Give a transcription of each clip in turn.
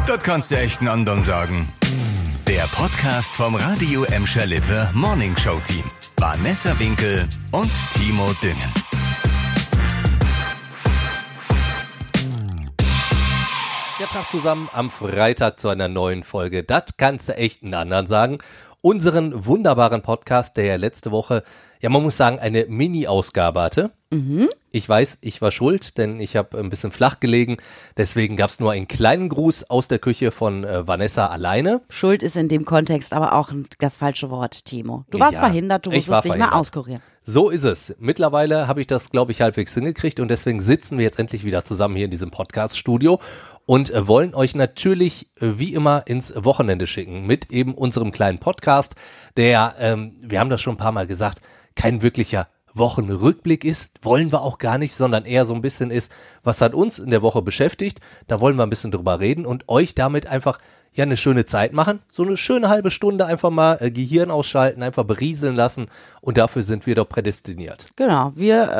Das kannst du echt einen anderen sagen. Der Podcast vom Radio Emscher Lippe Morning Show Team. Vanessa Winkel und Timo Düngen. Ja, Tag zusammen am Freitag zu einer neuen Folge. Das kannst du echt einen anderen sagen. Unseren wunderbaren Podcast, der ja letzte Woche, ja man muss sagen, eine Mini-Ausgabe hatte. Ich weiß, ich war schuld, denn ich habe ein bisschen flach gelegen. Deswegen gab es nur einen kleinen Gruß aus der Küche von Vanessa alleine. Schuld ist in dem Kontext aber auch das falsche Wort, Timo. Du warst verhindert, du musstest dich mal auskurieren. So ist es. Mittlerweile habe ich das, glaube ich, halbwegs hingekriegt und deswegen sitzen wir jetzt endlich wieder zusammen hier in diesem Podcast-Studio und wollen euch natürlich wie immer ins Wochenende schicken mit eben unserem kleinen Podcast, der, wir haben das schon ein paar Mal gesagt, kein wirklicher Wochenrückblick ist, wollen wir auch gar nicht, sondern eher so ein bisschen ist, was hat uns in der Woche beschäftigt, da wollen wir ein bisschen drüber reden und euch damit einfach ja eine schöne Zeit machen, so eine schöne halbe Stunde einfach mal Gehirn ausschalten, einfach berieseln lassen und dafür sind wir doch prädestiniert. Genau,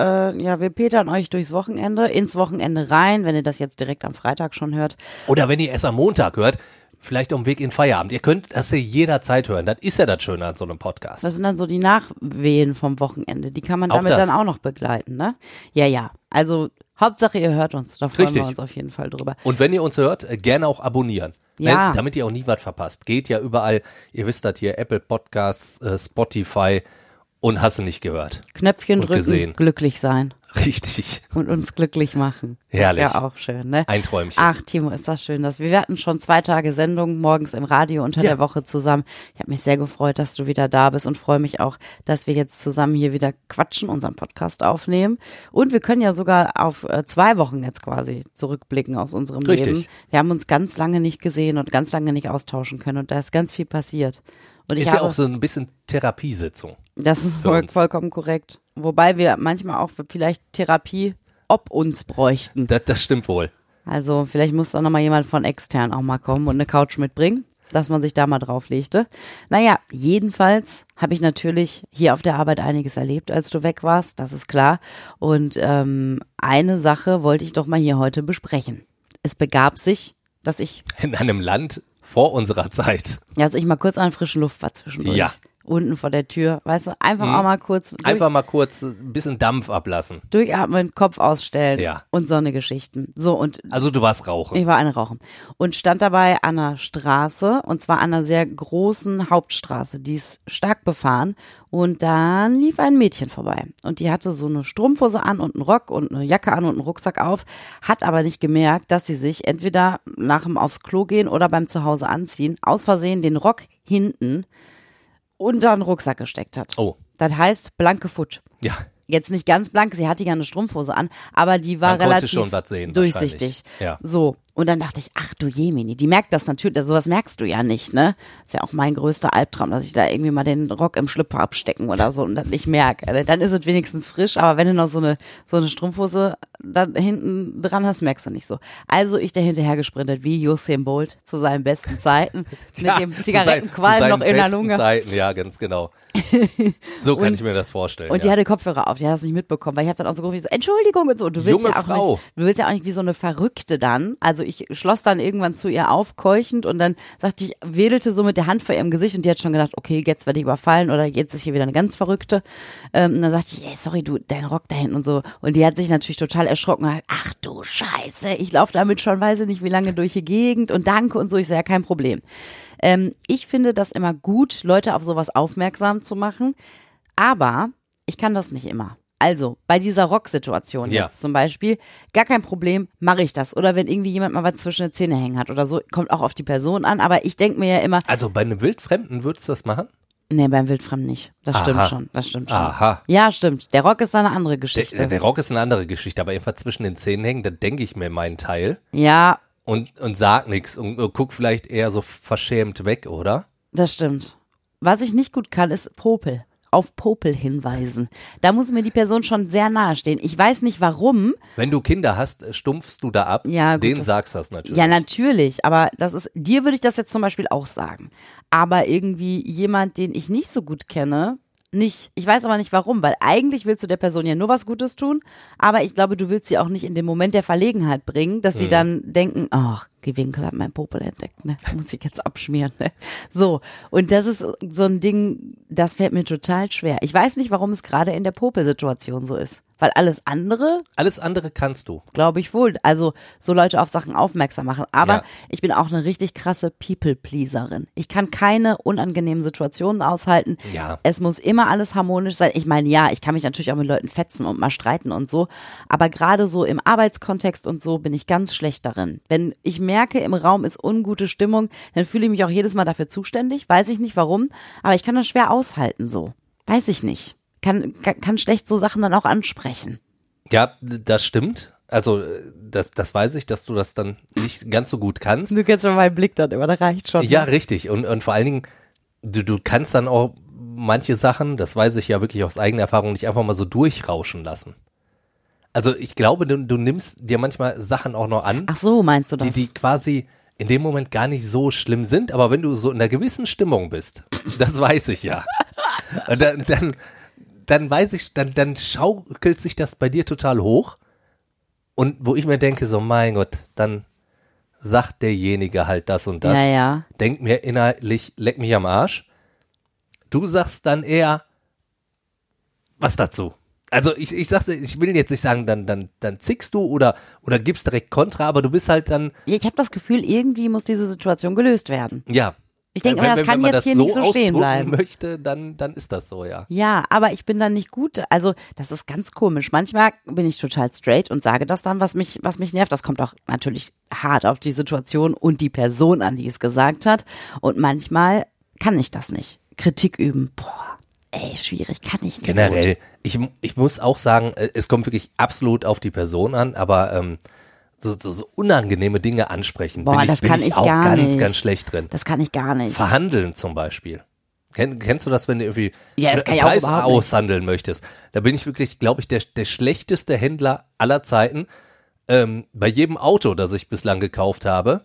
wir petern euch durchs Wochenende, ins Wochenende rein, wenn ihr das jetzt direkt am Freitag schon hört. Oder wenn ihr es am Montag hört, vielleicht auf dem Weg in Feierabend. Ihr könnt das ja jederzeit hören. Das ist ja das Schöne an so einem Podcast. Das sind dann so die Nachwehen vom Wochenende. Die kann man damit dann auch noch begleiten, ne? Ja. Also Hauptsache ihr hört uns. Da freuen wir uns auf jeden Fall drüber. Und wenn ihr uns hört, gerne auch abonnieren. Ja. Damit ihr auch nie was verpasst. Geht ja überall. Ihr wisst das hier, Apple Podcasts, Spotify und hast du nicht gehört. Knöpfchen und drücken, gesehen. Glücklich sein. Richtig. Und uns glücklich machen. Herrlich. Ist ja auch schön, ne? Ein Träumchen. Ach, Timo, ist das schön. Wir hatten schon 2 Tage Sendung morgens im Radio unter der Woche zusammen. Ich habe mich sehr gefreut, dass du wieder da bist und freue mich auch, dass wir jetzt zusammen hier wieder quatschen, unseren Podcast aufnehmen. Und wir können ja sogar auf 2 Wochen jetzt quasi zurückblicken aus unserem Leben. Wir haben uns ganz lange nicht gesehen und ganz lange nicht austauschen können und da ist ganz viel passiert. Und ist ja auch so ein bisschen Therapiesitzung. Das ist vollkommen korrekt. Wobei wir manchmal auch vielleicht Therapie ob uns bräuchten. Das stimmt wohl. Also vielleicht muss doch nochmal jemand von extern auch mal kommen und eine Couch mitbringen, dass man sich da mal drauf legte. Naja, jedenfalls habe ich natürlich hier auf der Arbeit einiges erlebt, als du weg warst, das ist klar. Und eine Sache wollte ich doch mal hier heute besprechen. Es begab sich, dass ich in einem Land vor unserer Zeit. Ja, also ich mal kurz an der frischen Luft war zwischendurch. Ja. Unten vor der Tür, weißt du, einfach auch mal kurz. Einfach mal kurz ein bisschen Dampf ablassen. Durchatmen, Kopf ausstellen ja. Und so eine Geschichten. So, und also du warst rauchen. Ich war eine Rauchen. Und stand dabei an einer Straße, und zwar an einer sehr großen Hauptstraße, die ist stark befahren. Und dann lief ein Mädchen vorbei. Und die hatte so eine Strumpfhose an und einen Rock und eine Jacke an und einen Rucksack auf, hat aber nicht gemerkt, dass sie sich entweder nach dem aufs Klo gehen oder beim Zuhause anziehen, aus Versehen den Rock hinten unter den Rucksack gesteckt hat. Oh. Das heißt blanke Futsch. Ja. Jetzt nicht ganz blank, sie hatte ja eine Strumpfhose an, aber die war relativ schon was sehen, durchsichtig. Ja. So, und dann dachte ich, ach du Jemini, die merkt das natürlich, sowas merkst du ja nicht, ne? Ist ja auch mein größter Albtraum, dass ich da irgendwie mal den Rock im Schlüpper abstecken oder so und das nicht merke. Dann ist es wenigstens frisch, aber wenn du noch so eine Strumpfhose da hinten dran hast, merkst du nicht so. Also ich da hinterher gesprintet wie Usain Bolt zu seinen besten Zeiten, mit dem Zigarettenqualm noch in der Lunge. Zeiten, ja, ganz genau. So kann ich mir das vorstellen. Und die hatte Kopfhörer auf, die hat das nicht mitbekommen, weil ich habe dann auch so gerufen, so, Entschuldigung und so. Und du willst Junge ja auch Frau. nicht, du willst ja auch nicht wie so eine Verrückte dann. Also ich schloss dann irgendwann zu ihr auf, keuchend, und dann sagte ich, wedelte so mit der Hand vor ihrem Gesicht und die hat schon gedacht, okay, jetzt werde ich überfallen oder jetzt ist hier wieder eine ganz Verrückte. Und dann sagte ich, ey, sorry, du, dein Rock da hinten und so. Und die hat sich natürlich total erschrocken und hat, ach du Scheiße, ich laufe damit schon, weiß ich nicht wie lange durch die Gegend und danke und so. Ich so, ja, kein Problem. Ich finde das immer gut, Leute auf sowas aufmerksam zu machen, aber ich kann das nicht immer. Also, bei dieser Rocksituation jetzt zum Beispiel, gar kein Problem, mache ich das. Oder wenn irgendwie jemand mal was zwischen den Zähnen hängen hat oder so, kommt auch auf die Person an, aber ich denke mir ja immer. Also bei einem Wildfremden würdest du das machen? Nee, beim Wildfremden nicht. Das stimmt schon. Aha. Ja, stimmt. Der Rock ist eine andere Geschichte. Der Rock ist eine andere Geschichte, aber jedenfalls zwischen den Zähnen hängen, da denke ich mir meinen Teil. Ja. Und sag nichts und guck vielleicht eher so verschämt weg, oder? Das stimmt. Was ich nicht gut kann, ist Popel. Auf Popel hinweisen. Da muss mir die Person schon sehr nahe stehen. Ich weiß nicht warum. Wenn du Kinder hast, stumpfst du da ab. Ja, gut, denen sagst du das natürlich. Ja, natürlich. Aber dir würde ich das jetzt zum Beispiel auch sagen. Aber irgendwie jemand, den ich nicht so gut kenne, nicht. Ich weiß aber nicht warum, weil eigentlich willst du der Person ja nur was Gutes tun, aber ich glaube, du willst sie auch nicht in den Moment der Verlegenheit bringen, dass sie dann denken, ach, die Winkel hat mein Popel entdeckt, ne? Muss ich jetzt abschmieren, ne? So. Und das ist so ein Ding, das fällt mir total schwer. Ich weiß nicht, warum es gerade in der Popelsituation so ist. Weil alles andere kannst du. glaube ich wohl. Also so Leute auf Sachen aufmerksam machen. Aber ich bin auch eine richtig krasse People-Pleaserin. Ich kann keine unangenehmen Situationen aushalten. Ja. Es muss immer alles harmonisch sein. Ich meine, ja, ich kann mich natürlich auch mit Leuten fetzen und mal streiten und so. Aber gerade so im Arbeitskontext und so bin ich ganz schlecht darin. Wenn ich merke, im Raum ist ungute Stimmung, dann fühle ich mich auch jedes Mal dafür zuständig. Weiß ich nicht warum. Aber ich kann das schwer aushalten so. Weiß ich nicht. Kann schlecht so Sachen dann auch ansprechen. Ja, das stimmt. Also das weiß ich, dass du das dann nicht ganz so gut kannst. Du kennst schon meinen Blick dann immer, das reicht schon. Ja, richtig. Und vor allen Dingen, du kannst dann auch manche Sachen, das weiß ich ja wirklich aus eigener Erfahrung, nicht einfach mal so durchrauschen lassen. Also ich glaube, du nimmst dir manchmal Sachen auch noch an. Ach so, meinst du das? Die quasi in dem Moment gar nicht so schlimm sind, aber wenn du so in einer gewissen Stimmung bist, das weiß ich ja. Und dann weiß ich, dann schaukelt sich das bei dir total hoch. Und wo ich mir denke, so mein Gott, dann sagt derjenige halt das und das. Ja. Denkt mir innerlich, leck mich am Arsch. Du sagst dann eher was dazu. Also ich sag's, ich will jetzt nicht sagen, dann zickst du oder gibst direkt Kontra, aber du bist halt dann. Ich habe das Gefühl, irgendwie muss diese Situation gelöst werden. Ja. Ich denke, das kann jetzt hier nicht so stehen bleiben. Möchte, dann ist das so, ja. Ja, aber ich bin dann nicht gut. Also das ist ganz komisch. Manchmal bin ich total straight und sage das dann, was mich nervt. Das kommt auch natürlich hart auf die Situation und die Person an, die es gesagt hat. Und manchmal kann ich das nicht. Kritik üben, boah, ey, schwierig, kann ich nicht. Generell, ich muss auch sagen, es kommt wirklich absolut auf die Person an, aber so unangenehme Dinge ansprechen, boah, bin ich auch ganz schlecht drin. Das kann ich gar nicht. Verhandeln zum Beispiel. Kennst du das, wenn du irgendwie einen Preis aushandeln möchtest? Da bin ich wirklich, glaube ich, der schlechteste Händler aller Zeiten. Bei jedem Auto, das ich bislang gekauft habe,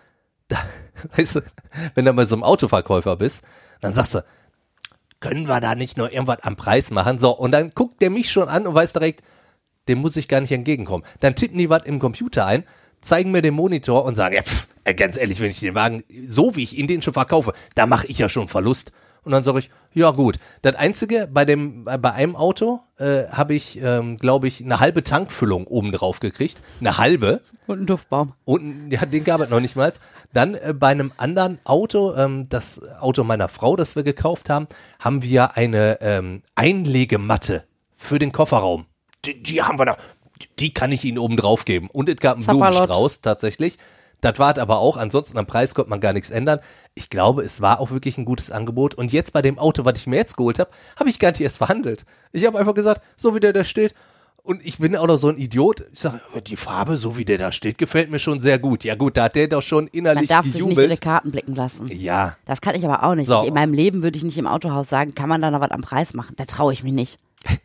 weißt du, wenn du bei so einem Autoverkäufer bist, dann sagst du, können wir da nicht nur irgendwas am Preis machen? So, und dann guckt der mich schon an und weiß direkt, dem muss ich gar nicht entgegenkommen. Dann tippen die was im Computer ein, zeigen mir den Monitor und sagen, ja, ganz ehrlich, wenn ich den Wagen, so wie ich ihn den schon verkaufe, da mache ich ja schon Verlust. Und dann sage ich, ja gut. Das Einzige, bei einem Auto habe ich, glaube ich, eine halbe Tankfüllung oben drauf gekriegt. Eine halbe. Und einen Duftbaum. Und ja, den gab es noch nicht mal. Dann bei einem anderen Auto, das Auto meiner Frau, das wir gekauft haben, haben wir eine Einlegematte für den Kofferraum. Die haben wir da, die kann ich Ihnen oben drauf geben. Und es gab einen Blumenstrauß tatsächlich. Das war es aber auch. Ansonsten am Preis konnte man gar nichts ändern. Ich glaube, es war auch wirklich ein gutes Angebot. Und jetzt bei dem Auto, was ich mir jetzt geholt habe, habe ich gar nicht erst verhandelt. Ich habe einfach gesagt, so wie der da steht. Und ich bin auch noch so ein Idiot. Ich sage, die Farbe, so wie der da steht, gefällt mir schon sehr gut. Ja gut, da hat der doch schon innerlich gejubelt. Man darf sich nicht in die Karten blicken lassen. Ja. Das kann ich aber auch nicht. So. In meinem Leben würde ich nicht im Autohaus sagen, kann man da noch was am Preis machen? Da traue ich mich nicht.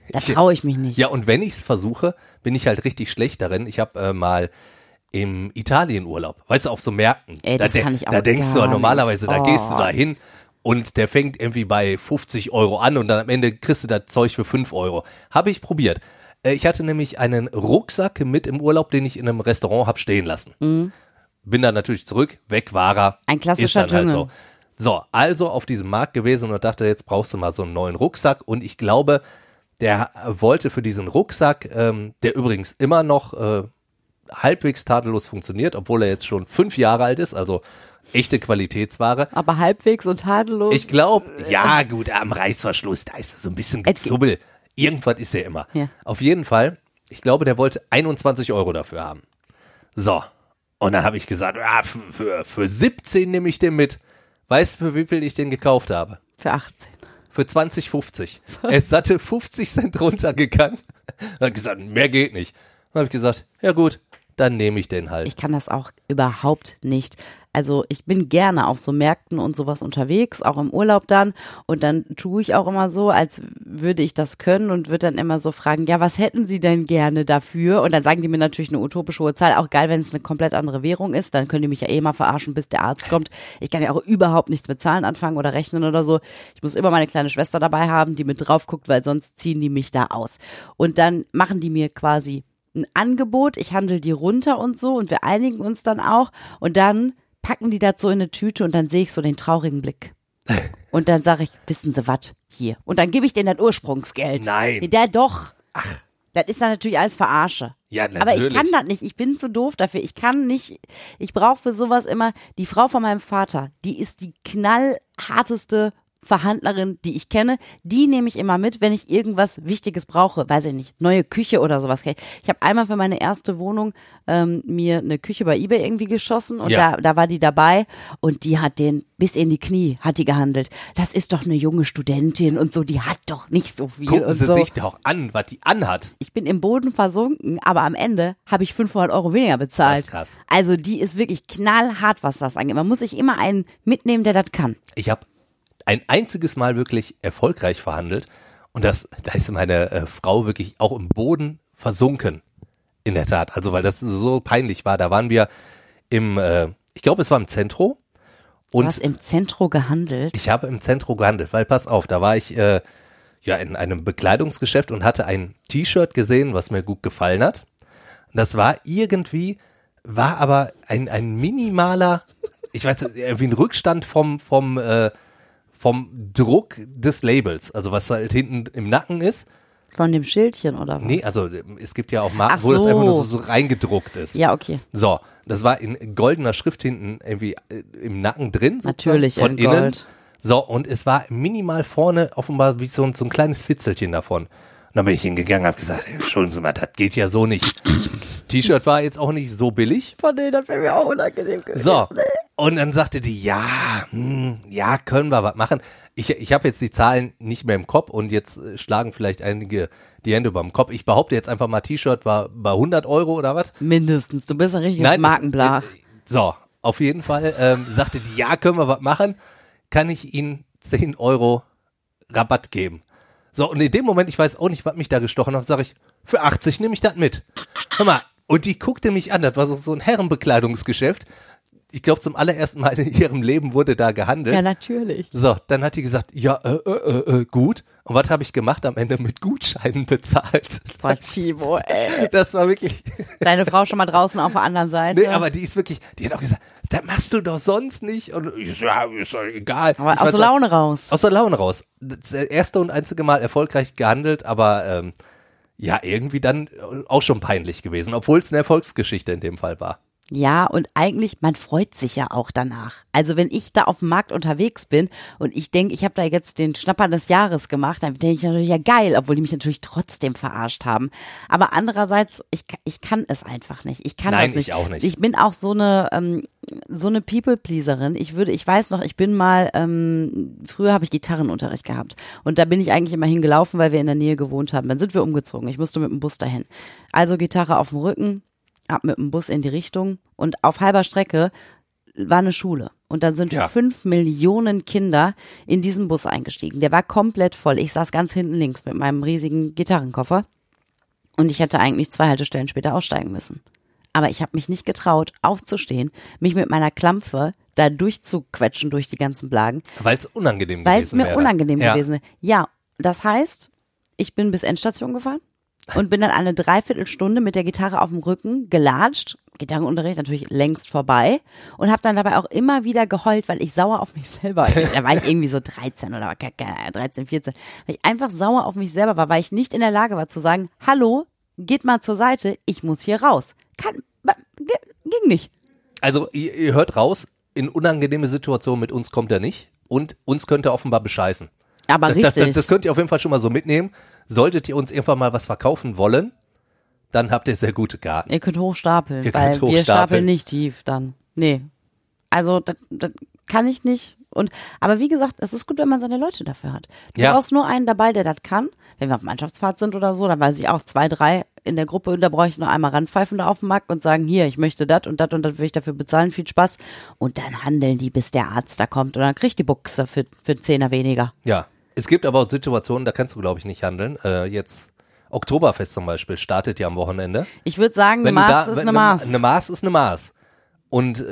Ja, und wenn ich es versuche, bin ich halt richtig schlecht darin. Ich habe mal im Italienurlaub, weißt du, auf so Märkten. Ey, das kann ich auch da denkst du ja normalerweise, nicht. Da gehst du da hin und der fängt irgendwie bei 50 € an und dann am Ende kriegst du das Zeug für 5 €. Habe ich probiert. Ich hatte nämlich einen Rucksack mit im Urlaub, den ich in einem Restaurant habe stehen lassen. Mhm. Bin dann natürlich zurück, weg war er. Ein klassischer ist dann Dschungel. halt so. So, also auf diesem Markt gewesen und dachte, jetzt brauchst du mal so einen neuen Rucksack. Und ich glaube, der wollte für diesen Rucksack, der übrigens immer noch halbwegs tadellos funktioniert, obwohl er jetzt schon 5 Jahre alt ist, also echte Qualitätsware. Aber halbwegs und tadellos? Ich glaube, ja gut, am Reißverschluss, da ist so ein bisschen Gezubbel. Irgendwas ist er immer. Ja. Auf jeden Fall, ich glaube, der wollte 21 € dafür haben. So, und dann habe ich gesagt, ja, für 17 nehme ich den mit. Weißt du, für wie viel ich den gekauft habe? Für 18. Für 20,50. Es satte 50 Cent runtergegangen. Dann hat gesagt, mehr geht nicht. Dann habe ich gesagt, ja gut, dann nehme ich den halt. Ich kann das auch überhaupt nicht. also ich bin gerne auf so Märkten und sowas unterwegs, auch im Urlaub dann. Und dann tue ich auch immer so, als würde ich das können und würde dann immer so fragen, ja, was hätten Sie denn gerne dafür? Und dann sagen die mir natürlich eine utopisch hohe Zahl. Auch geil, wenn es eine komplett andere Währung ist. Dann können die mich ja mal verarschen, bis der Arzt kommt. Ich kann ja auch überhaupt nichts mit Zahlen anfangen oder rechnen oder so. Ich muss immer meine kleine Schwester dabei haben, die mit drauf guckt, weil sonst ziehen die mich da aus. Und dann machen die mir quasi ein Angebot, ich handle die runter und so und wir einigen uns dann auch und dann packen die das so in eine Tüte und dann sehe ich so den traurigen Blick. Und dann sage ich, wissen Sie was, hier. Und dann gebe ich denen das Ursprungsgeld. Nein. Der doch. Ach. Das ist dann natürlich alles Verarsche. Ja, natürlich. Aber ich kann das nicht, ich bin zu doof dafür. Ich kann nicht, ich brauche für sowas immer, die Frau von meinem Vater, die ist die knallharteste Verhandlerin, die ich kenne, die nehme ich immer mit, wenn ich irgendwas Wichtiges brauche, weiß ich nicht, neue Küche oder sowas. Ich habe einmal für meine erste Wohnung mir eine Küche bei eBay irgendwie geschossen und da war die dabei und die hat den bis in die Knie, hat die gehandelt. Das ist doch eine junge Studentin und so, die hat doch nicht so viel. Gucken und Sie so. sich doch an, was die anhat. Ich bin im Boden versunken, aber am Ende habe ich 500 € weniger bezahlt. Das ist krass. Also die ist wirklich knallhart, was das angeht. Man muss sich immer einen mitnehmen, der das kann. Ich habe ein einziges Mal wirklich erfolgreich verhandelt und da ist meine Frau wirklich auch im Boden versunken, in der Tat. Also weil das so peinlich war. Da waren wir ich glaube es war im Zentro. Und Du hast im Zentro gehandelt? Ich habe im Zentro gehandelt, weil pass auf, da war ich in einem Bekleidungsgeschäft und hatte ein T-Shirt gesehen, was mir gut gefallen hat. Und das war aber ein minimaler, ich weiß nicht, irgendwie ein Rückstand vom Druck des Labels, also was halt hinten im Nacken ist. Von dem Schildchen oder was? Nee, also es gibt ja auch Marken, Ach wo das so. einfach nur so reingedruckt ist. Ja, okay. So, das war in goldener Schrift hinten irgendwie im Nacken drin. Natürlich von in innen. Gold. So, und es war minimal vorne offenbar wie so ein kleines Fitzelchen davon. Und dann bin ich hingegangen und habe gesagt, Entschuldigen Sie mal, das geht ja so nicht. T-Shirt war jetzt auch nicht so billig. Von denen, das wäre mir auch unangenehm gewesen. So, und dann sagte die, ja, können wir was machen. Ich habe jetzt die Zahlen nicht mehr im Kopf und jetzt schlagen vielleicht einige die Hände über dem Kopf. Ich behaupte jetzt einfach mal, T-Shirt war bei 100 € oder was? Mindestens, du bist ein richtiges Markenblach. So, auf jeden Fall sagte die, ja, können wir was machen. Kann ich Ihnen 10 € Rabatt geben? So, und in dem Moment, ich weiß auch nicht, was mich da gestochen hat, sage ich, für 80 nehme ich das mit. Hör mal, und die guckte mich an, das war so ein Herrenbekleidungsgeschäft. Ich glaube, zum allerersten Mal in ihrem Leben wurde da gehandelt. Ja, natürlich. So, dann hat die gesagt, ja, gut. Und was habe ich gemacht? Am Ende mit Gutscheinen bezahlt. Boah, Timo, ey. Das war wirklich... Deine Frau schon mal draußen auf der anderen Seite. Nee, aber die ist wirklich, die hat auch gesagt, das machst du doch sonst nicht. Und ich so, ja, ist doch egal. Aber Ich aus weiß der nicht, Laune raus. Aus der Laune raus. Das erste und einzige Mal erfolgreich gehandelt, aber ja, irgendwie dann auch schon peinlich gewesen, obwohl es eine Erfolgsgeschichte in dem Fall war. Ja, und eigentlich, man freut sich ja auch danach. Also wenn ich da auf dem Markt unterwegs bin und ich denke, ich habe da jetzt den Schnapper des Jahres gemacht, dann denke ich natürlich, ja geil, obwohl die mich natürlich trotzdem verarscht haben. Aber andererseits, ich kann es einfach nicht. Ich kann Nein, das nicht. ich auch nicht. Ich bin auch so eine People-Pleaserin. Ich weiß noch, ich bin mal, früher habe ich Gitarrenunterricht gehabt und da bin ich eigentlich immer hingelaufen, weil wir in der Nähe gewohnt haben. Dann sind wir umgezogen. Ich musste mit dem Bus dahin. Also Gitarre auf dem Rücken, ab mit dem Bus in die Richtung und auf halber Strecke war eine Schule und da sind 5 Millionen Kinder in diesen Bus eingestiegen. Der war komplett voll. Ich saß ganz hinten links mit meinem riesigen Gitarrenkoffer und ich hätte eigentlich 2 Haltestellen später aussteigen müssen. Aber ich habe mich nicht getraut, aufzustehen, mich mit meiner Klampfe da durchzuquetschen durch die ganzen Blagen. Weil es unangenehm Weil gewesen es mir wäre. unangenehm gewesen wäre. Ja, das heißt, ich bin bis Endstation gefahren und bin dann eine Dreiviertelstunde mit der Gitarre auf dem Rücken gelatscht, Gitarrenunterricht natürlich längst vorbei und habe dann dabei auch immer wieder geheult, weil ich sauer auf mich selber, da war ich irgendwie so 13 oder 13, 14, weil ich einfach sauer auf mich selber war, weil ich nicht in der Lage war zu sagen, hallo, geht mal zur Seite, ich muss hier raus. Ging nicht. Also ihr hört raus, in unangenehme Situationen mit uns kommt er nicht und uns könnte er offenbar bescheißen. Aber richtig. Das könnt ihr auf jeden Fall schon mal so mitnehmen. Solltet ihr uns irgendwann mal was verkaufen wollen, dann habt ihr sehr gute Karten. Ihr könnt hochstapeln, Ihr weil könnt wir hochstapeln. stapeln nicht tief dann. Nee. Also, das kann ich nicht. Aber wie gesagt, es ist gut, wenn man seine Leute dafür hat. Du Ja. brauchst nur einen dabei, der das kann. Wenn wir auf Mannschaftsfahrt sind oder so, dann weiß ich auch 2, 3 in der Gruppe, und da brauche ich nur einmal ranpfeifen da auf dem Markt und sagen, hier, ich möchte das und das will ich dafür bezahlen, viel Spaß. Und dann handeln die, bis der Arzt da kommt und dann kriegt die Buchse für 10er weniger. Ja, es gibt aber auch Situationen, da kannst du, glaube ich, nicht handeln. Jetzt Oktoberfest zum Beispiel startet ja am Wochenende. Ich würde sagen, Wenn Maß du ist wenn eine Maß. Eine Maß ist eine Maß. Und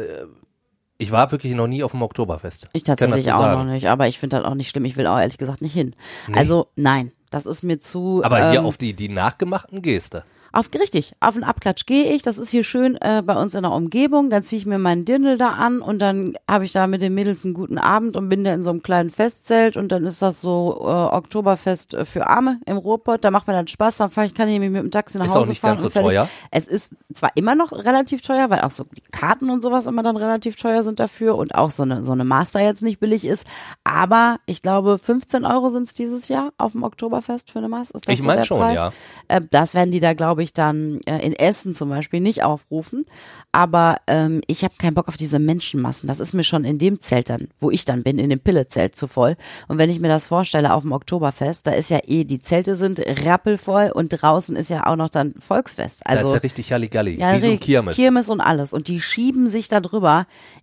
ich war wirklich noch nie auf dem Oktoberfest. Ich tatsächlich kann dazu auch sagen. noch nicht, aber ich finde das auch nicht schlimm. Ich will auch ehrlich gesagt nicht hin. Nee. Also nein, das ist mir zu. Aber hier auf die nachgemachten Geste. Richtig, auf den Abklatsch gehe ich, das ist hier schön bei uns in der Umgebung, dann ziehe ich mir meinen Dirndl da an und dann habe ich da mit den Mädels einen guten Abend und bin da in so einem kleinen Festzelt und dann ist das so Oktoberfest für Arme im Ruhrpott, da macht mir dann Spaß, dann kann ich mit dem Taxi nach Ist Hause auch nicht fahren ganz so und fertig. teuer. Es ist zwar immer noch relativ teuer, weil auch so die Karten und sowas immer dann relativ teuer sind dafür und auch so eine Master jetzt nicht billig ist, aber ich glaube 15 € sind es dieses Jahr auf dem Oktoberfest für eine Maß. Ist das Ich so meine der schon, Preis? ja. Das werden die da, glaube ich, dann in Essen zum Beispiel nicht aufrufen. Aber ich habe keinen Bock auf diese Menschenmassen. Das ist mir schon in dem Zelt dann, wo ich dann bin, in dem Pillezelt zu voll. Und wenn ich mir das vorstelle auf dem Oktoberfest, da ist ja die Zelte sind rappelvoll und draußen ist ja auch noch dann Volksfest. Da ist Also ja richtig Halligalli. ja, Wie so ein Kirmes. Kirmes und alles. Und die schieben sich da drüber.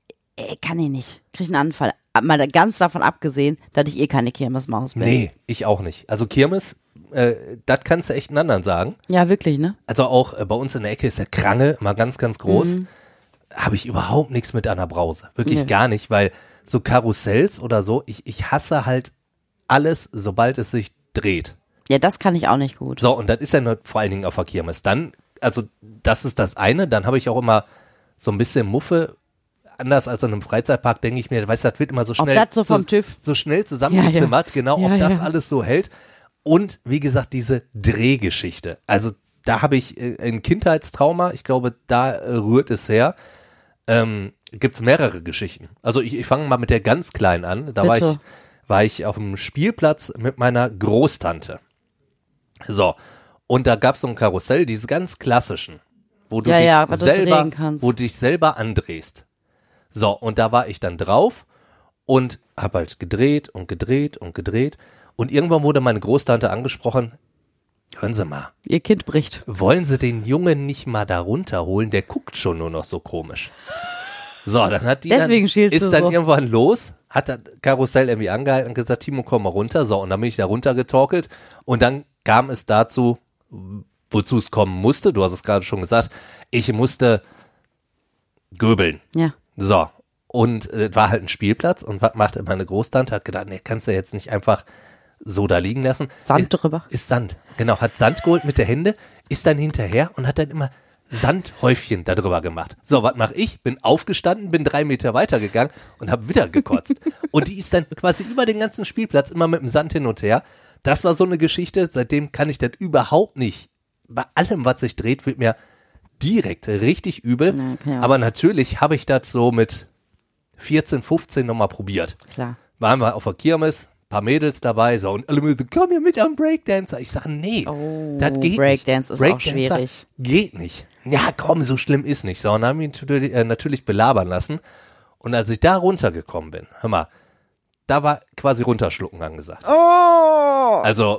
Kann ich nicht. Krieg einen Anfall. Mal ganz davon abgesehen, dass ich keine Kirmesmaus bin. Nee, ich auch nicht. Also Kirmes, das kannst du echt einen anderen sagen. Ja, wirklich, ne? Also auch bei uns in der Ecke ist der Krange mal ganz, ganz groß. Habe ich überhaupt nichts mit einer Brause. Wirklich Nee. gar nicht, weil so Karussells oder so, ich hasse halt alles, sobald es sich dreht. Ja, das kann ich auch nicht gut. So, und das ist ja nur vor allen Dingen auf der Kirmes. Dann, also das ist das eine, dann habe ich auch immer so ein bisschen Muffe. Anders als in einem Freizeitpark, denke ich mir, weißt du, das wird immer so schnell, das so vom TÜV? so schnell zusammengezimmert, genau, Ja, ob das ja. alles so hält. Und wie gesagt, diese Drehgeschichte. Also da habe ich ein Kindheitstrauma, ich glaube, da rührt es her. Gibt's mehrere Geschichten. Also ich fange mal mit der ganz Kleinen an. Da Bitte. war ich auf dem Spielplatz mit meiner Großtante. So, und da gab's so ein Karussell, diese ganz klassischen, wo du was du dich selber, drehen kannst. wo du dich selber andrehst. So, und da war ich dann drauf und hab halt gedreht und gedreht und gedreht. Und irgendwann wurde meine Großtante angesprochen, hören Sie mal, Ihr Kind bricht. wollen Sie den Jungen nicht mal da runterholen? Der guckt schon nur noch so komisch. So, dann hat die Deswegen schielst ist du dann so. irgendwann los, hat das Karussell irgendwie angehalten und gesagt, Timo, komm mal runter. So, und dann bin ich da runtergetorkelt und dann kam es dazu, wozu es kommen musste. Du hast es gerade schon gesagt, ich musste göbeln. Ja. So, und war halt ein Spielplatz und was machte meine Großtante? Hat gedacht, nee, kannst du jetzt nicht einfach so da liegen lassen. Sand drüber. Ist Sand, genau, hat Sand geholt mit der Hände, ist dann hinterher und hat dann immer Sandhäufchen da drüber gemacht. So, was mache ich? Bin aufgestanden, bin 3 Meter weitergegangen und habe wieder gekotzt. Und die ist dann quasi über den ganzen Spielplatz immer mit dem Sand hin und her. Das war so eine Geschichte, seitdem kann ich das überhaupt nicht. Bei allem, was sich dreht, wird mir direkt richtig übel. Ja, kann ich auch. Aber natürlich habe ich das so mit 14, 15 nochmal probiert. Klar. Waren wir auf der Kirmes, paar Mädels dabei, so, und alle Mädels, komm hier mit am Breakdancer. Ich sage, nee, Oh, das geht Breakdance nicht. ist auch schwierig. Geht nicht. Ja, komm, so schlimm ist nicht. So, und dann haben wir ihn natürlich belabern lassen. Und als ich da runtergekommen bin, hör mal, da war quasi runterschlucken angesagt. Oh! Also,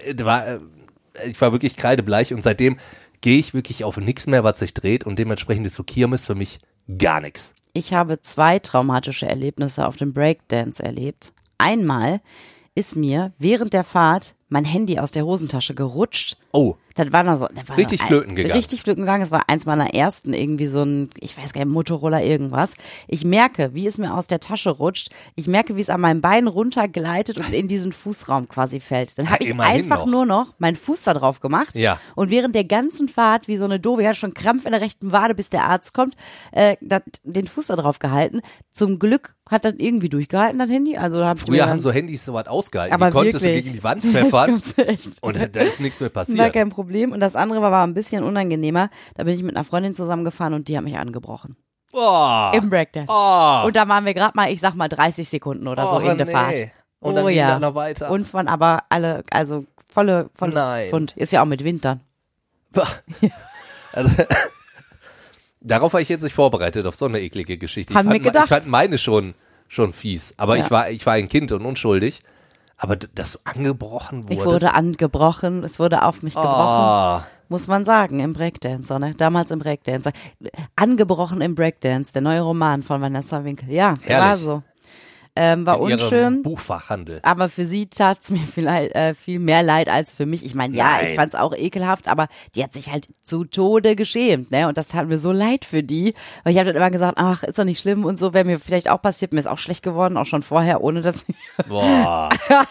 ich war wirklich kreidebleich und seitdem gehe ich wirklich auf nichts mehr, was sich dreht und dementsprechend ist so Kirmes für mich gar nichts. Ich habe 2 traumatische Erlebnisse auf dem Breakdance erlebt. Einmal ist mir während der Fahrt mein Handy aus der Hosentasche gerutscht. Oh, Das war noch so, das war Richtig noch flöten gegangen. Richtig flöten gegangen. Es war eins meiner ersten, irgendwie so ein, ich weiß gar nicht, Motorola irgendwas. Ich merke, wie es mir aus der Tasche rutscht. Ich merke, wie es an meinem Bein runtergleitet und in diesen Fußraum quasi fällt. Dann habe ich immerhin einfach noch. nur noch meinen Fuß da drauf gemacht. Ja. Und während der ganzen Fahrt, wie so eine Doofe, ich hatte schon Krampf in der rechten Wade, bis der Arzt kommt, den Fuß da drauf gehalten. Zum Glück hat das irgendwie durchgehalten, das Handy. Also hab ich mir früher dann- haben so Handys so was ausgehalten. aber Die konntest wirklich. du gegen die Wand pfeffern Das kannst du echt. und da ist nichts mehr War passiert. kein Problem. Und das andere war ein bisschen unangenehmer. Da bin ich mit einer Freundin zusammengefahren und die hat mich angebrochen. Oh, Im Breakdance. oh, Und da waren wir gerade mal, ich sag mal 30 Sekunden oder so oh, in der nee. Fahrt. Und dann oh ging ja. das noch weiter. Und von aber alle, also volles Nein. Pfund. Ist ja auch mit Wind dann. Also, darauf war ich jetzt nicht vorbereitet, auf so eine eklige Geschichte. Haben wir gedacht. Ich fand meine schon schon fies. Aber Ja. ich war ein Kind und unschuldig. Aber dass du angebrochen wurdest. Ich wurde angebrochen, es wurde auf mich gebrochen, Oh, muss man sagen, im Breakdance, ne? Damals im Breakdance. Angebrochen im Breakdance, der neue Roman von Vanessa Winkel. Ja, war Herrlich. so. War in ihrem unschön. Buchfachhandel. Aber für sie tat's mir viel mehr leid als für mich. Ich meine, ja, Nein. ich fand's auch ekelhaft, aber die hat sich halt zu Tode geschämt, ne? Und das tat mir so leid für die. Weil ich habe dann immer gesagt, ach, ist doch nicht schlimm und so, wäre mir vielleicht auch passiert. Mir ist auch schlecht geworden, auch schon vorher, ohne dass Boah.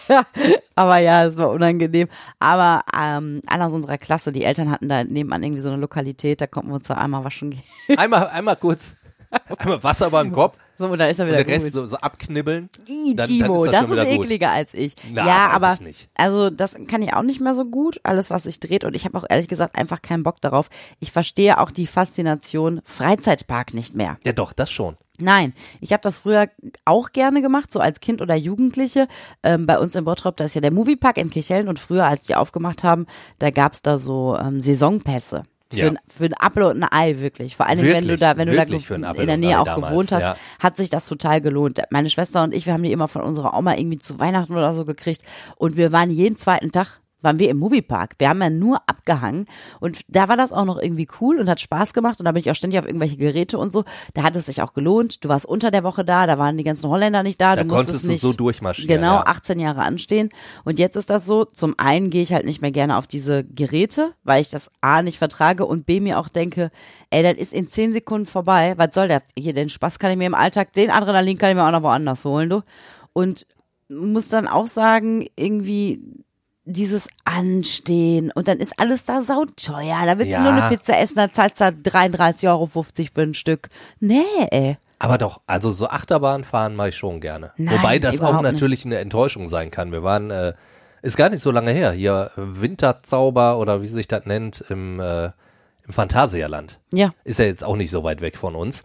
aber ja, es war unangenehm. Aber einer aus unserer Klasse, die Eltern hatten da nebenan irgendwie so eine Lokalität, da konnten wir uns da einmal waschen gehen. Einmal kurz, einmal Wasser über den Kopf So, und dann ist er und wieder den Rest gut. so abknibbeln. Timo, dann das schon ist wieder gut. ekliger als ich. Na, ja, weiß aber ich nicht. also das kann ich auch nicht mehr so gut, alles was sich dreht und ich habe auch ehrlich gesagt einfach keinen Bock darauf. Ich verstehe auch die Faszination Freizeitpark nicht mehr. Ja doch, das schon. Nein, ich habe das früher auch gerne gemacht, so als Kind oder Jugendliche. Bei uns in Bottrop, da ist ja der Moviepark in Kirchhellen und früher, als die aufgemacht haben, da gab's da so Saisonpässe. Ja. Für ein Apfel und ein Ei, wirklich. Vor allen Dingen, wenn du da Wirklich für ein Apfel in der und Nähe Ei auch damals, gewohnt hast, ja. hat sich das total gelohnt. Meine Schwester und ich, wir haben die immer von unserer Oma irgendwie zu Weihnachten oder so gekriegt und wir waren jeden zweiten Tag waren wir im Moviepark. Wir haben ja nur abgehangen und da war das auch noch irgendwie cool und hat Spaß gemacht und da bin ich auch ständig auf irgendwelche Geräte und so. Da hat es sich auch gelohnt. Du warst unter der Woche da waren die ganzen Holländer nicht da. Da Du musstest konntest du nicht so durchmarschieren. genau ja. 18 Jahre anstehen und jetzt ist das so, zum einen gehe ich halt nicht mehr gerne auf diese Geräte, weil ich das A nicht vertrage und B mir auch denke, ey, das ist in 10 Sekunden vorbei, was soll das? Hier, den Spaß kann ich mir im Alltag, den Adrenalin kann ich mir auch noch woanders holen, du. Und muss dann auch sagen, irgendwie dieses Anstehen und dann ist alles da sauteuer, da willst Ja. du nur eine Pizza essen, da zahlst du 33,50 Euro für ein Stück. Nee, ey. Aber doch, also so Achterbahn fahren mache ich schon gerne. Nein, Wobei das auch überhaupt nicht. natürlich eine Enttäuschung sein kann. Wir waren, ist gar nicht so lange her, hier Winterzauber oder wie sich das nennt, im Phantasialand. Ja. Ist ja jetzt auch nicht so weit weg von uns.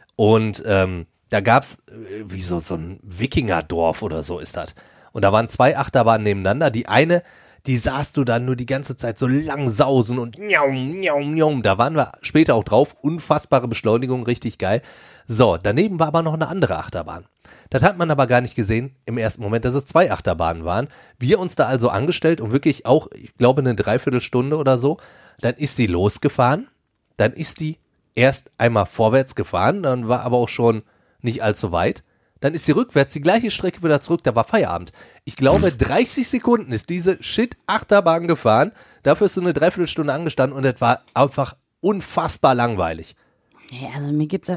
Und da gab's wie so ein Wikingerdorf oder so ist das. Und da waren 2 Achterbahnen nebeneinander. Die eine, die sahst du dann nur die ganze Zeit so lang sausen und njaum, njaum, njaum. Da waren wir später auch drauf. Unfassbare Beschleunigung, richtig geil. So, daneben war aber noch eine andere Achterbahn. Das hat man aber gar nicht gesehen im ersten Moment, dass es 2 Achterbahnen waren. Wir uns da also angestellt und wirklich auch, ich glaube, eine Dreiviertelstunde oder so. Dann ist die losgefahren. Dann ist die erst einmal vorwärts gefahren. Dann war aber auch schon nicht allzu weit. Dann ist sie rückwärts die gleiche Strecke wieder zurück, da war Feierabend. Ich glaube, 30 Sekunden ist diese Shit-Achterbahn gefahren. Dafür ist so eine Dreiviertelstunde angestanden und das war einfach unfassbar langweilig. Ja, also mir gibt das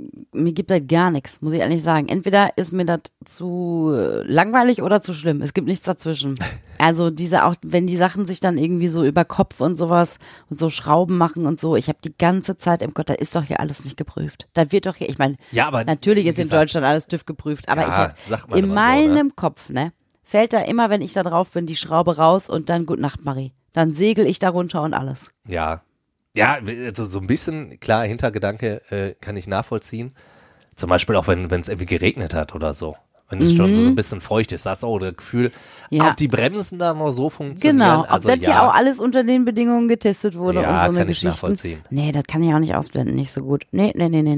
gar nichts, muss ich ehrlich sagen. Entweder ist mir das zu langweilig oder zu schlimm. Es gibt nichts dazwischen. Also auch, wenn die Sachen sich dann irgendwie so über Kopf und sowas und so Schrauben machen und so, ich habe die ganze Zeit im Kopf, da ist doch hier alles nicht geprüft. Da wird doch hier, ich meine, Ja, aber natürlich wie ist in gesagt, Deutschland alles TÜV geprüft, aber Ja, ich hab sagt man in immer so, meinem Kopf, ne, fällt da immer, wenn ich da drauf bin, die Schraube raus und dann Gute Nacht, Marie. Dann segel ich da runter und alles. Ja, also so ein bisschen, klar, Hintergedanke kann ich nachvollziehen. Zum Beispiel auch, wenn es irgendwie geregnet hat oder so. Wenn es schon so ein bisschen feucht ist, hast du auch das Gefühl, Ja. ob die Bremsen da noch so funktionieren. Genau, ob Also, das hier auch alles unter den Bedingungen getestet wurde Ja, und so eine kann ich Geschichte. nachvollziehen. Nee, das kann ich auch nicht ausblenden, nicht so gut. Nee.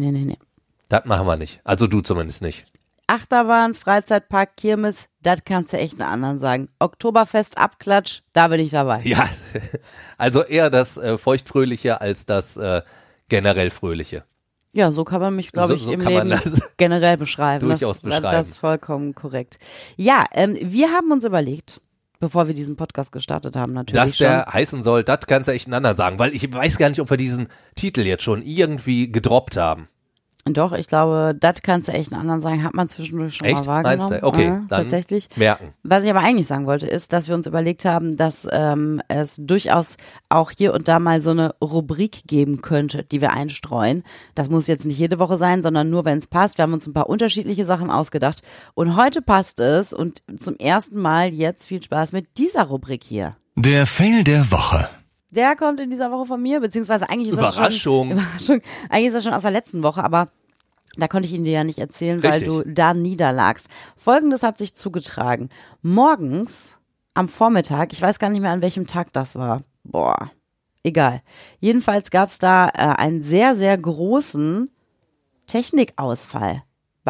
Das machen wir nicht. Also du zumindest nicht. Achterbahn, Freizeitpark, Kirmes, das kannst du echt einen anderen sagen. Oktoberfest, Abklatsch, da bin ich dabei. Ja, also eher das Feuchtfröhliche als das generell Fröhliche. Ja, so kann man mich, glaube So- ich, so im kann man Leben das generell beschreiben. durchaus beschreiben. Das ist vollkommen korrekt. Ja, wir haben uns überlegt, bevor wir diesen Podcast gestartet haben, natürlich Dass der heißen soll, das kannst du echt einen anderen sagen, weil ich weiß gar nicht, ob wir diesen Titel jetzt schon irgendwie gedroppt haben. Doch, ich glaube, das kannst du echt einen anderen sagen. Hat man zwischendurch schon Echt? mal wahrgenommen. Meinst du? Okay, dann tatsächlich. merken. Was ich aber eigentlich sagen wollte, ist, dass wir uns überlegt haben, dass es durchaus auch hier und da mal so eine Rubrik geben könnte, die wir einstreuen. Das muss jetzt nicht jede Woche sein, sondern nur, wenn es passt. Wir haben uns ein paar unterschiedliche Sachen ausgedacht. Und heute passt es und zum ersten Mal jetzt viel Spaß mit dieser Rubrik hier. Der Fail der Woche. Der kommt in dieser Woche von mir, beziehungsweise eigentlich ist das Überraschung. Überraschung. Eigentlich ist das schon aus der letzten Woche, aber da konnte ich ihn dir ja nicht erzählen, weil Richtig. du da niederlagst. Folgendes hat sich zugetragen. Morgens am Vormittag, ich weiß gar nicht mehr, an welchem Tag das war. Boah, egal. Jedenfalls gab es da einen sehr, sehr großen Technikausfall bei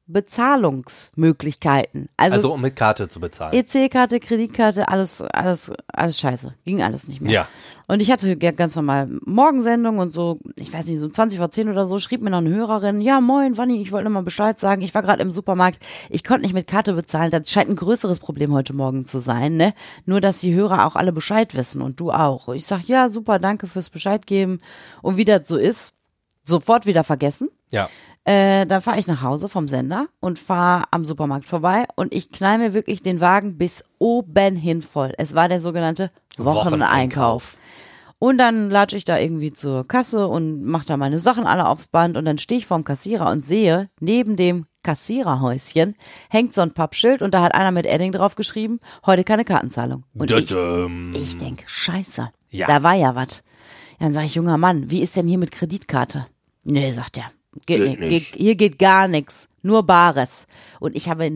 Bezahlungsmöglichkeiten. Also um mit Karte zu bezahlen. EC-Karte, Kreditkarte, alles scheiße. Ging alles nicht mehr. Ja. Und ich hatte ja ganz normal Morgensendung und so, ich weiß nicht, so 20 vor 10 oder so, schrieb mir noch eine Hörerin, ja moin, Wanni, ich wollte noch mal Bescheid sagen, ich war gerade im Supermarkt, ich konnte nicht mit Karte bezahlen, das scheint ein größeres Problem heute Morgen zu sein, ne? Nur, dass die Hörer auch alle Bescheid wissen und du auch. Ich sag, ja, super, danke fürs Bescheid geben. Und wie das so ist, sofort wieder vergessen. Ja. Dann fahre ich nach Hause vom Sender und fahre am Supermarkt vorbei und ich knall mir wirklich den Wagen bis oben hin voll. Es war der sogenannte Wocheneinkauf. Und dann latsche ich da irgendwie zur Kasse und mache da meine Sachen alle aufs Band und dann stehe ich vorm Kassierer und sehe, neben dem Kassiererhäuschen hängt so ein Pappschild und da hat einer mit Edding drauf geschrieben, heute keine Kartenzahlung. Und ich denke, scheiße, da war ja was. Dann sage ich, junger Mann, wie ist denn hier mit Kreditkarte? Nee, sagt er. Hier geht gar nichts, nur Bares. Und ich habe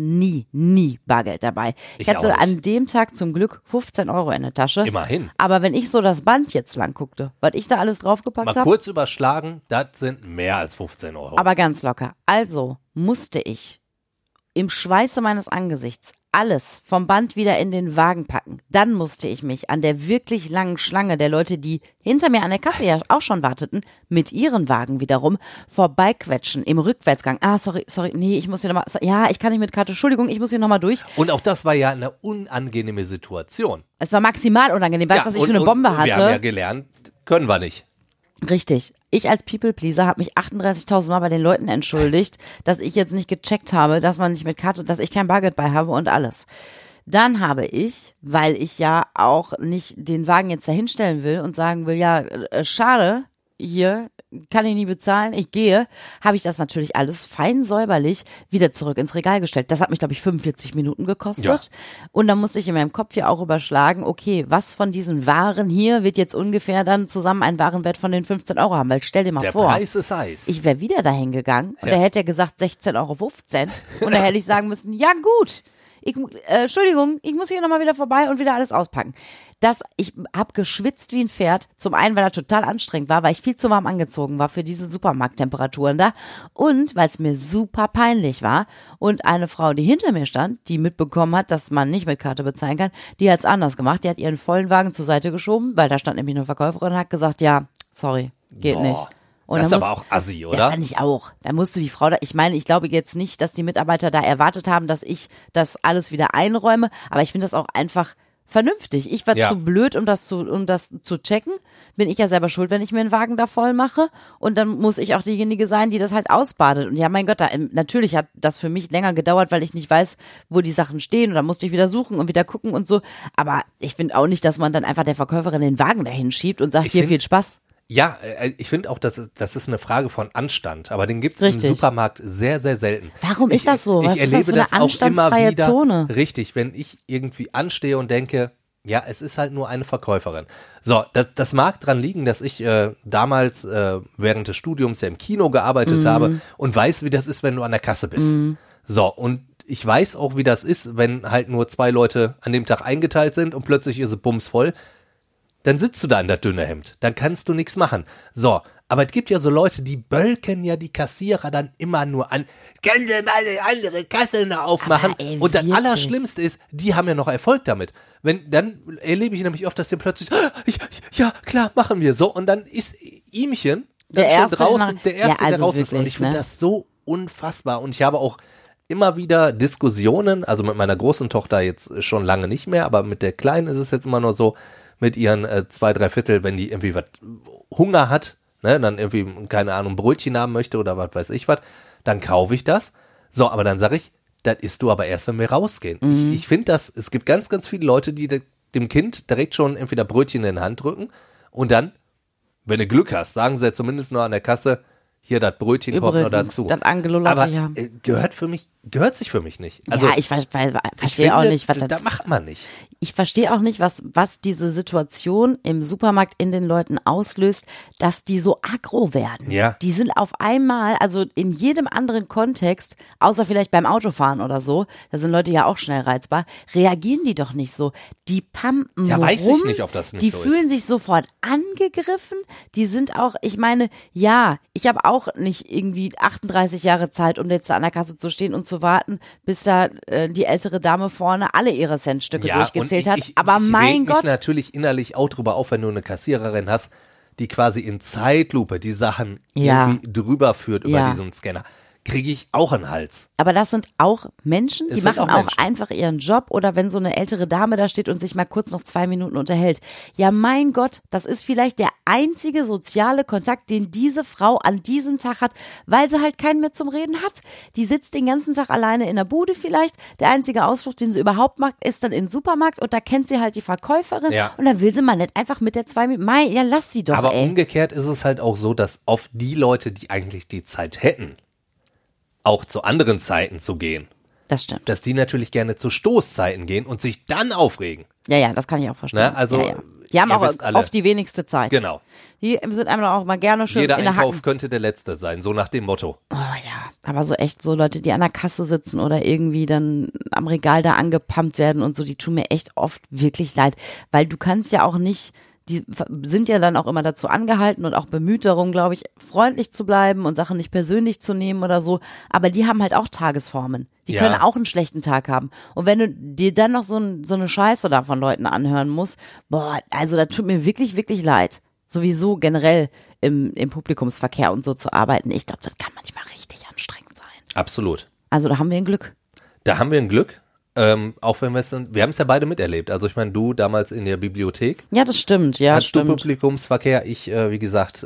nie Bargeld dabei. Ich hatte an dem Tag zum Glück 15 € in der Tasche. Immerhin. Aber wenn ich so das Band jetzt lang guckte, was ich da alles draufgepackt habe. Mal kurz überschlagen, das sind mehr als 15 €. Aber ganz locker. Also musste ich im Schweiße meines Angesichts alles vom Band wieder in den Wagen packen. Dann musste ich mich an der wirklich langen Schlange der Leute, die hinter mir an der Kasse ja auch schon warteten, mit ihren Wagen wiederum vorbeiquetschen im Rückwärtsgang. Sorry, nee, ich muss hier nochmal, ja, ich kann nicht mit Karte, Entschuldigung, ich muss hier nochmal durch. Und auch das war ja eine unangenehme Situation. Es war maximal unangenehm. Weißt du, was ich für eine Bombe hatte? Wir haben ja gelernt, können wir nicht. Richtig. Ich als People-Pleaser habe mich 38.000 Mal bei den Leuten entschuldigt, dass ich jetzt nicht gecheckt habe, dass man nicht mit Karte, dass ich kein Bargeld bei habe und alles. Dann habe ich, weil ich ja auch nicht den Wagen jetzt dahinstellen will und sagen will, ja, schade, hier kann ich nie bezahlen, ich gehe, habe ich das natürlich alles fein säuberlich wieder zurück ins Regal gestellt. Das hat mich, glaube ich, 45 Minuten gekostet. Ja. Und dann musste ich in meinem Kopf ja auch überschlagen, okay, was von diesen Waren hier wird jetzt ungefähr dann zusammen einen Warenwert von den 15 € haben, weil stell dir mal vor. Der Preis ist heiß. Ich wäre wieder dahin gegangen und da hätte er gesagt 16,15 € und da hätte ich sagen müssen, ja gut, Entschuldigung, ich muss hier nochmal wieder vorbei und wieder alles auspacken. Ich habe geschwitzt wie ein Pferd. Zum einen, weil er total anstrengend war, weil ich viel zu warm angezogen war für diese Supermarkttemperaturen da. Und weil es mir super peinlich war. Und eine Frau, die hinter mir stand, die mitbekommen hat, dass man nicht mit Karte bezahlen kann, die hat es anders gemacht. Die hat ihren vollen Wagen zur Seite geschoben, weil da stand nämlich eine Verkäuferin und hat gesagt, ja, sorry, geht nicht. Und das ist aber auch assi, oder? Ja, fand ich auch. Da musste die Frau ich glaube jetzt nicht, dass die Mitarbeiter da erwartet haben, dass ich das alles wieder einräume, aber ich finde das auch einfach vernünftig. Ich war zu blöd, um das zu checken. Bin ich ja selber schuld, wenn ich mir einen Wagen da voll mache. Und dann muss ich auch diejenige sein, die das halt ausbadet. Und ja, mein Gott, natürlich hat das für mich länger gedauert, weil ich nicht weiß, wo die Sachen stehen. Und dann musste ich wieder suchen und wieder gucken und so. Aber ich finde auch nicht, dass man dann einfach der Verkäuferin den Wagen dahin schiebt und sagt, hier viel Spaß. Ja, ich finde auch, das ist eine Frage von Anstand, aber den gibt es im Supermarkt sehr, sehr selten. Warum ist das so? Was ich erlebe ist das für eine anstandsfreie Zone? Richtig, wenn ich irgendwie anstehe und denke, ja, es ist halt nur eine Verkäuferin. So, das mag dran liegen, dass ich damals während des Studiums ja im Kino gearbeitet habe und weiß, wie das ist, wenn du an der Kasse bist. So, und ich weiß auch, wie das ist, wenn halt nur 2 Leute an dem Tag eingeteilt sind und plötzlich ist es bumsvoll. Dann sitzt du da in das dünne Hemd. Dann kannst du nichts machen. So, aber es gibt ja so Leute, die bölken ja die Kassierer dann immer nur an. Können Sie mal eine andere Kasse noch aufmachen? Und das Allerschlimmste ist, die haben ja noch Erfolg damit. Dann erlebe ich nämlich oft, dass die plötzlich, ja, klar, machen wir so. Und dann ist ihmchen der Erste, der raus ist. Und ich finde das so unfassbar. Und ich habe auch immer wieder Diskussionen, also mit meiner großen Tochter jetzt schon lange nicht mehr, aber mit der Kleinen ist es jetzt immer nur so, mit ihren 2/3 Viertel, wenn die irgendwie was Hunger hat, ne, dann irgendwie, keine Ahnung, Brötchen haben möchte oder was weiß ich was, dann kaufe ich das. So, aber dann sage ich, das isst du aber erst, wenn wir rausgehen. Ich finde es gibt ganz, ganz viele Leute, die dem Kind direkt schon entweder Brötchen in die Hand drücken und dann, wenn du Glück hast, sagen sie ja zumindest nur an der Kasse, hier das Brötchen kommt noch dazu. Das Angelullerte, aber gehört für mich gehört sich für mich nicht. Also, ja, ich verstehe auch nicht, was das macht man nicht. Ich verstehe auch nicht, was diese Situation im Supermarkt in den Leuten auslöst, dass die so aggro werden. Ja. Die sind auf einmal, also in jedem anderen Kontext, außer vielleicht beim Autofahren oder so, da sind Leute ja auch schnell reizbar, reagieren die doch nicht so. Die pumpen Ja, weiß rum, ich nicht, ob das nicht die so fühlen ist. sich sofort angegriffen, die sind auch, ich meine, ja, ich habe auch nicht irgendwie 38 Jahre Zeit, um jetzt da an der Kasse zu stehen und zu warten, bis da die ältere Dame vorne alle ihre Centstücke durchgezählt hat. Aber mein Gott. Ich mich natürlich innerlich auch drüber auf, wenn du eine Kassiererin hast, die quasi in Zeitlupe die Sachen irgendwie drüber führt über diesen Scanner. Kriege ich auch einen Hals. Aber das sind auch Menschen, die machen auch Menschen. einfach ihren Job. Oder wenn so eine ältere Dame da steht und sich mal kurz noch 2 Minuten unterhält. Ja, mein Gott, das ist vielleicht der einzige soziale Kontakt, den diese Frau an diesem Tag hat, weil sie halt keinen mehr zum Reden hat. Die sitzt den ganzen Tag alleine in der Bude vielleicht. Der einzige Ausflug, den sie überhaupt macht, ist dann in den Supermarkt und da kennt sie halt die Verkäuferin. Ja. Und dann will sie mal nicht einfach mit der 2 Minuten. Ja, lass sie doch, Aber ey. umgekehrt ist es halt auch so, dass oft die Leute, die eigentlich die Zeit hätten, auch zu anderen Zeiten zu gehen, Das stimmt. dass die natürlich gerne zu Stoßzeiten gehen und sich dann aufregen. Ja, das kann ich auch verstehen. Ne? Also, ja. Die haben ihr auch wisst alle. oft die wenigste Zeit. Genau. Die sind einfach auch mal gerne schön Jeder in der Einkauf Hacken. könnte der letzte sein, so nach dem Motto. Oh ja, aber so echt so Leute, die an der Kasse sitzen oder irgendwie dann am Regal da angepumpt werden und so, die tun mir echt oft wirklich leid, weil du kannst ja auch nicht, die sind ja dann auch immer dazu angehalten und auch bemüht darum, glaube ich, freundlich zu bleiben und Sachen nicht persönlich zu nehmen oder so, aber die haben halt auch Tagesformen. Die Ja. können auch einen schlechten Tag haben. Und wenn du dir dann noch so eine Scheiße da von Leuten anhören musst, boah, also da tut mir wirklich, wirklich leid. Sowieso generell im Publikumsverkehr und so zu arbeiten. Ich glaube, das kann manchmal richtig anstrengend sein. Absolut. Also da haben wir ein Glück. Da haben wir ein Glück, auch wenn wir haben es ja beide miterlebt. Also ich meine, du damals in der Bibliothek, Ja, das stimmt. Ja, hast du stimmt. Publikumsverkehr, ich, wie gesagt,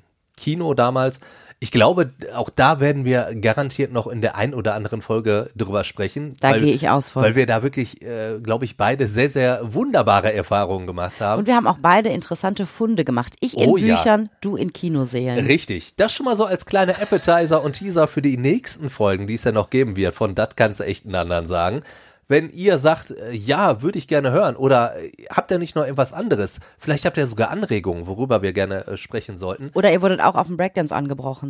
Kino damals. Ich glaube, auch da werden wir garantiert noch in der ein oder anderen Folge drüber sprechen. Da gehe ich aus von. Weil wir da wirklich, glaube ich, beide sehr, sehr wunderbare Erfahrungen gemacht haben. Und wir haben auch beide interessante Funde gemacht. Ich in Oh ja. Büchern, du in Kinosälen. Richtig. Das schon mal so als kleiner Appetizer und Teaser für die nächsten Folgen, die es ja noch geben wird. Von Das kannst du echt einen anderen sagen. Wenn ihr sagt, ja, würde ich gerne hören oder habt ihr nicht noch irgendwas anderes? Vielleicht habt ihr sogar Anregungen, worüber wir gerne sprechen sollten. Oder ihr wurdet auch auf dem Breakdance angebrochen.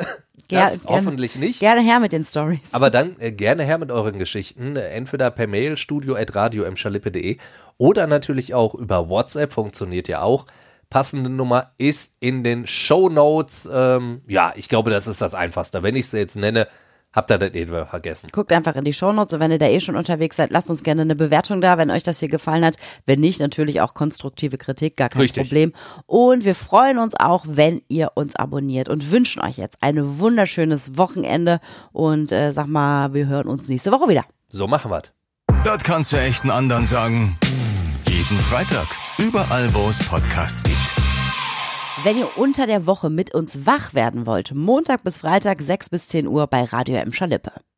Das hoffentlich nicht. Gerne her mit den Stories. Aber dann gerne her mit euren Geschichten, entweder per Mail studio@radio-emschalippe.de oder natürlich auch über WhatsApp, funktioniert ja auch. Passende Nummer ist in den Shownotes. Ja, ich glaube, das ist das Einfachste. Wenn ich sie jetzt nenne, habt ihr das eh vergessen. Guckt einfach in die Shownotes und wenn ihr da eh schon unterwegs seid, lasst uns gerne eine Bewertung da, wenn euch das hier gefallen hat. Wenn nicht, natürlich auch konstruktive Kritik, gar kein Richtig. Problem. Und wir freuen uns auch, wenn ihr uns abonniert und wünschen euch jetzt ein wunderschönes Wochenende und sag mal, wir hören uns nächste Woche wieder. So machen wir's. Das kannst du echt einen anderen sagen. Jeden Freitag, überall wo es Podcasts gibt. Wenn ihr unter der Woche mit uns wach werden wollt, Montag bis Freitag 6 bis 10 Uhr bei Radio Emscher Lippe.